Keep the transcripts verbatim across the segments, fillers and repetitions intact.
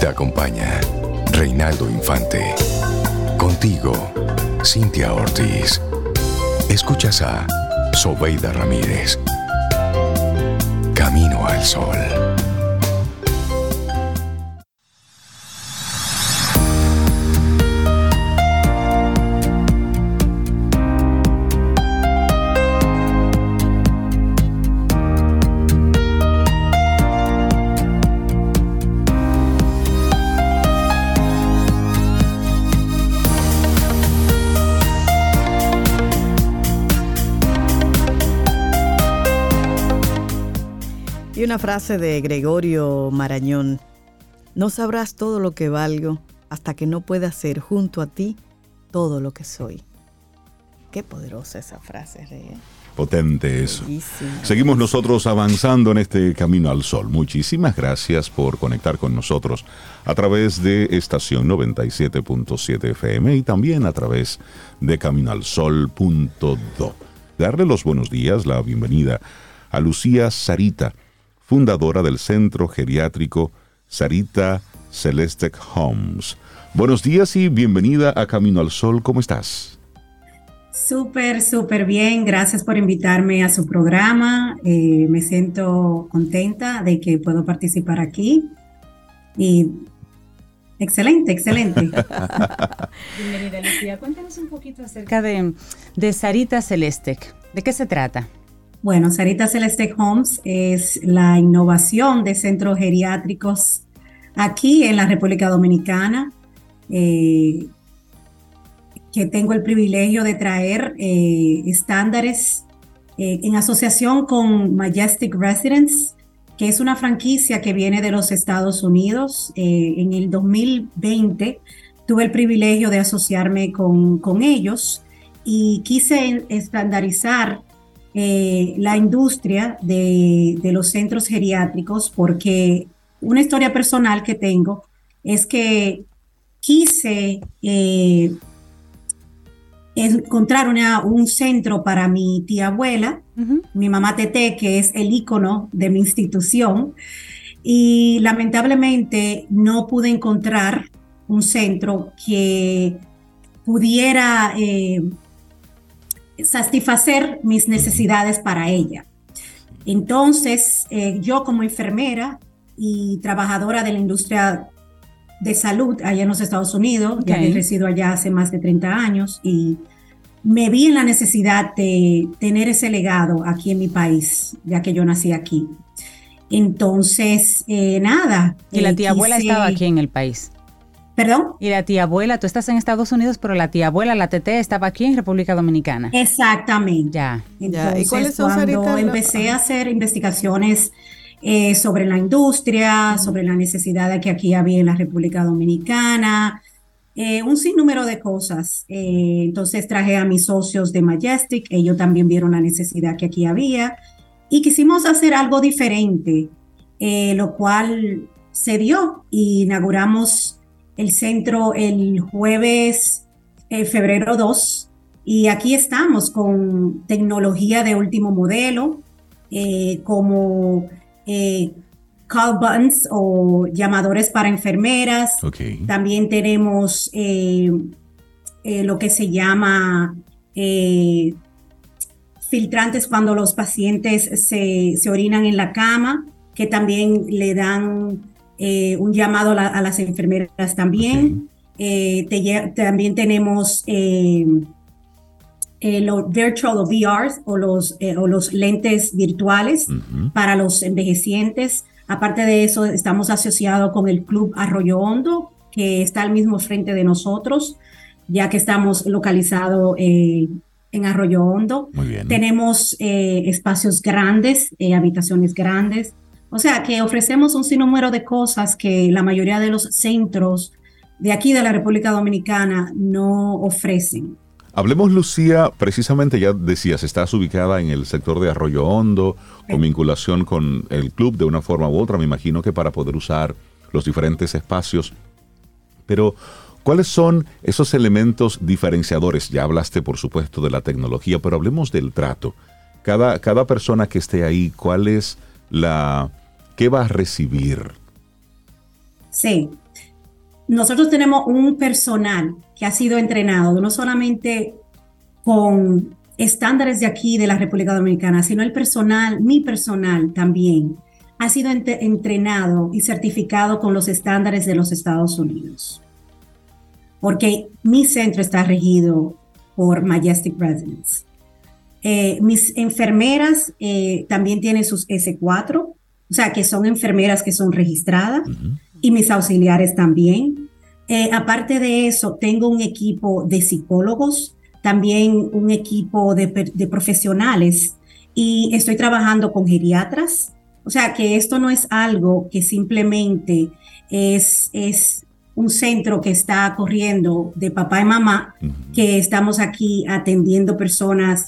te acompaña Reinaldo Infante. Contigo, Cintia Ortiz. Escuchas a Sobeida Ramírez. Camino al Sol. Una frase de Gregorio Marañón: no sabrás todo lo que valgo hasta que no pueda ser junto a ti todo lo que soy. Qué poderosa esa frase, Rey. Potente eso. Bellísimo. Seguimos nosotros avanzando en este camino al sol. Muchísimas gracias por conectar con nosotros a través de estación noventa y siete punto siete F M y también a través de camino al sol punto do. Darle los buenos días, la bienvenida a Lucía Sarita, fundadora del Centro Geriátrico Sarita Celestec Homes. Buenos días y bienvenida a Camino al Sol. ¿Cómo estás? Súper, súper bien. Gracias por invitarme a su programa. Eh, me siento contenta de que puedo participar aquí. Y excelente, excelente. Bienvenida, Lucía. Cuéntanos un poquito acerca de, de Sarita Celestec. ¿De qué se trata? Bueno, Sarita Celestec Homes es la innovación de centros geriátricos aquí en la República Dominicana, eh, que tengo el privilegio de traer eh, estándares eh, en asociación con Majestic Residence, que es una franquicia que viene de los Estados Unidos. Eh, en el dos mil veinte tuve el privilegio de asociarme con, con ellos y quise estandarizar Eh, la industria de, de los centros geriátricos, porque una historia personal que tengo es que quise eh, encontrar una, un centro para mi tía abuela, uh-huh. mi mamá Tete, que es el ícono de mi institución, y lamentablemente no pude encontrar un centro que pudiera eh, satisfacer mis necesidades para ella. Entonces, eh, yo como enfermera y trabajadora de la industria de salud allá en los Estados Unidos, okay. ya que resido allá hace más de treinta años, y me vi en la necesidad de tener ese legado aquí en mi país, ya que yo nací aquí. Entonces, eh, nada. ¿Y eh, la tía quise... abuela estaba aquí en el país? ¿Perdón? Y la tía abuela, tú estás en Estados Unidos, pero la tía abuela, la Tete, estaba aquí en República Dominicana. Exactamente. Ya. Entonces, ya. ¿Y cuáles son, cuando Sarita, empecé a hacer investigaciones eh, sobre la industria, uh-huh. sobre la necesidad que aquí había en la República Dominicana, eh, un sinnúmero de cosas. Eh, entonces traje a mis socios de Majestic, ellos también vieron la necesidad que aquí había y quisimos hacer algo diferente, eh, lo cual se dio y inauguramos el centro el jueves, eh, febrero dos, y aquí estamos con tecnología de último modelo, eh, como eh, call buttons o llamadores para enfermeras. Okay. También tenemos eh, eh, lo que se llama eh, filtrantes cuando los pacientes se, se orinan en la cama, que también le dan Eh, un llamado a, la, a las enfermeras también. Okay. Eh, te, también tenemos eh, eh, los virtual o V Rs o los, eh, o los lentes virtuales uh-huh. para los envejecientes. Aparte de eso, estamos asociados con el Club Arroyo Hondo, que está al mismo frente de nosotros, ya que estamos localizados eh, en Arroyo Hondo. Muy bien. Tenemos eh, espacios grandes, eh, habitaciones grandes. O sea, que ofrecemos un sinnúmero de cosas que la mayoría de los centros de aquí de la República Dominicana no ofrecen. Hablemos, Lucía, precisamente ya decías, estás ubicada en el sector de Arroyo Hondo, con vinculación con el club de una forma u otra, me imagino que para poder usar los diferentes espacios. Pero, ¿cuáles son esos elementos diferenciadores? Ya hablaste, por supuesto, de la tecnología, pero hablemos del trato. Cada, cada persona que esté ahí, ¿cuál es la... ¿qué va a recibir? Sí, nosotros tenemos un personal que ha sido entrenado no solamente con estándares de aquí de la República Dominicana, sino el personal, mi personal también, ha sido ent- entrenado y certificado con los estándares de los Estados Unidos. Porque mi centro está regido por Majestic Residence. Eh, mis enfermeras eh, también tienen sus ese cuatro, o sea, que son enfermeras que son registradas, uh-huh. y mis auxiliares también. Eh, aparte de eso, tengo un equipo de psicólogos, también un equipo de, de profesionales, y estoy trabajando con geriatras. O sea, que esto no es algo que simplemente es, es un centro que está corriendo de papá y mamá, uh-huh. que estamos aquí atendiendo personas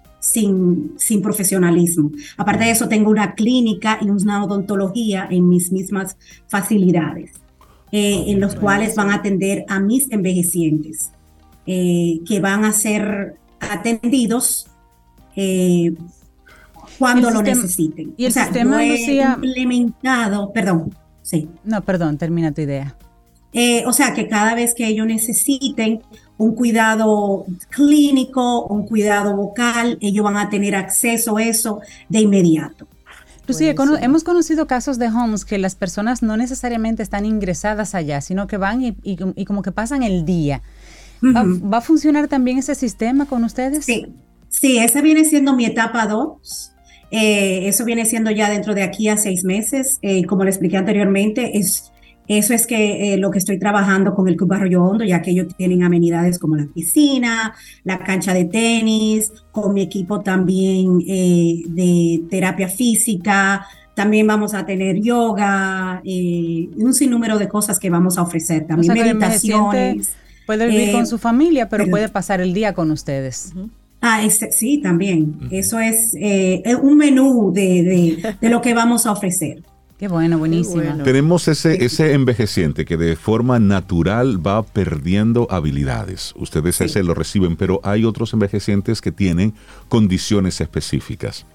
sin, sin profesionalismo. Aparte de eso, tengo una clínica y una odontología en mis mismas facilidades, eh, en los cuales van a atender a mis envejecientes, eh, que van a ser atendidos eh, cuando lo sistema, necesiten. Y el o sea, sistema, yo he Lucía, implementado, perdón, sí. No, perdón, termina tu idea. Eh, o sea, que cada vez que ellos necesiten un cuidado clínico, un cuidado vocal, ellos van a tener acceso a eso de inmediato. Lucía, cono- hemos conocido casos de homes que las personas no necesariamente están ingresadas allá, sino que van y, y, y como que pasan el día. Uh-huh. ¿Va, ¿Va a funcionar también ese sistema con ustedes? Sí, sí, esa viene siendo mi etapa dos. Eh, eso viene siendo ya dentro de aquí a seis meses. Eh, como le expliqué anteriormente, es... Eso es que eh, lo que estoy trabajando con el Club Arroyo Hondo, ya que ellos tienen amenidades como la piscina, la cancha de tenis, con mi equipo también eh, de terapia física, también vamos a tener yoga, eh, un sinnúmero de cosas que vamos a ofrecer, también o sea, meditaciones. Puede vivir eh, con su familia, pero, pero puede pasar el día con ustedes. Uh-huh. Ah, ese, sí, también. Uh-huh. Eso es eh, un menú de, de, de lo que vamos a ofrecer. Qué bueno, buenísimo. Qué bueno. Tenemos ese, ese envejeciente que de forma natural va perdiendo habilidades. Ustedes sí. ese lo reciben, pero hay otros envejecientes que tienen condiciones específicas.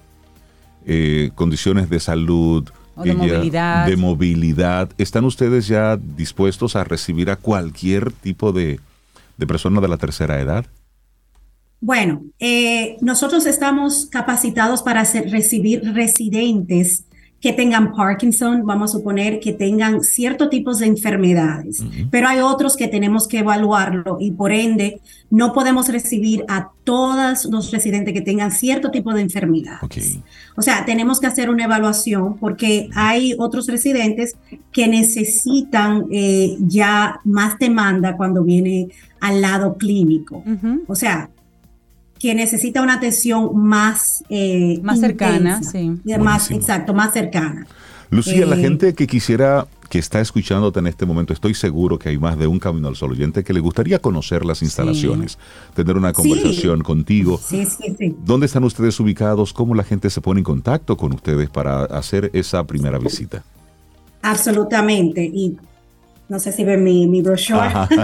Eh, condiciones de salud, o de, movilidad. de movilidad. ¿Están ustedes ya dispuestos a recibir a cualquier tipo de, de persona de la tercera edad? Bueno, eh, nosotros estamos capacitados para hacer, recibir residentes que tengan Parkinson, vamos a suponer que tengan ciertos tipos de enfermedades, uh-huh. pero hay otros que tenemos que evaluarlo y por ende no podemos recibir a todos los residentes que tengan cierto tipo de enfermedades. Okay. O sea, tenemos que hacer una evaluación porque hay otros residentes que necesitan eh, ya más demanda cuando viene al lado clínico. Uh-huh. O sea, que necesita una atención más eh, más intensa, cercana, sí. Más, exacto, más cercana. Lucía, eh, la gente que quisiera, que está escuchándote en este momento, estoy seguro que hay más de un Camino al Sol oyente que le gustaría conocer las instalaciones, sí. tener una conversación sí. contigo. Sí, sí, sí. ¿Dónde están ustedes ubicados? ¿Cómo la gente se pone en contacto con ustedes para hacer esa primera visita? Absolutamente. Y no sé si ven mi, mi brochure.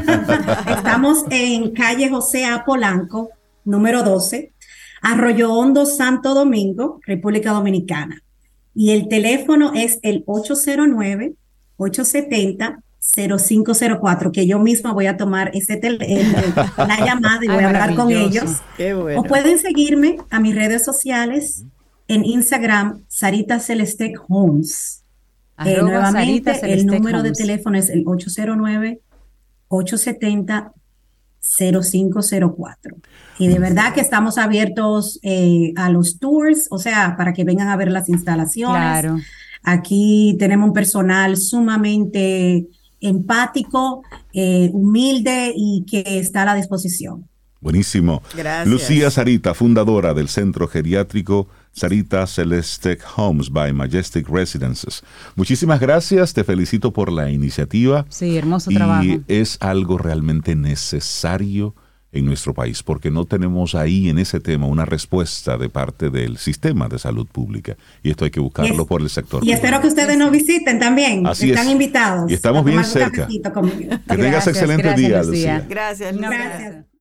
Estamos en calle José A. Polanco, número doce, Arroyo Hondo, Santo Domingo, República Dominicana. Y el teléfono es el ocho cero nueve, ocho siete cero, cero cinco cero cuatro, que yo misma voy a tomar ese tel- el, la llamada y voy Ay, a hablar con ellos. Qué bueno. O pueden seguirme a mis redes sociales en Instagram, Sarita Celeste Homes. Eh, nuevamente, Sarita el número Homes. De teléfono es el ocho cero nueve, ocho siete cero, cero cinco cero cuatro. Y de verdad que estamos abiertos eh, a los tours, o sea, para que vengan a ver las instalaciones. Claro. Aquí tenemos un personal sumamente empático, eh, humilde y que está a la disposición. Buenísimo. Gracias. Lucía Sarita, fundadora del Centro Geriátrico Sarita Celeste Homes by Majestic Residences. Muchísimas gracias, te felicito por la iniciativa. Sí, hermoso y trabajo. Y es algo realmente necesario en nuestro país, porque no tenemos ahí en ese tema una respuesta de parte del sistema de salud pública. Y esto hay que buscarlo es, por el sector. Y espero que ustedes nos visiten también. Así Están es. invitados. Y estamos bien cerca. Que gracias, tengas excelente gracias, día, Lucía. Lucía. Gracias, Gracias. gracias.